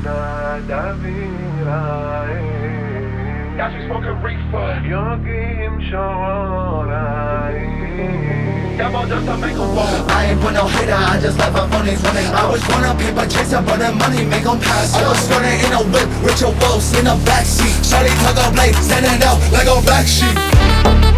nada vira. Got you smoking reefer. Joguinho chora. Got more dust to make 'em fall. I ain't with no hater, I just left my phone running. I was born a paper chaser, but that money make 'em pass. I was running in a whip, Richard Wolves in the backseat. Shawty tug a blade, standing out like a black sheep.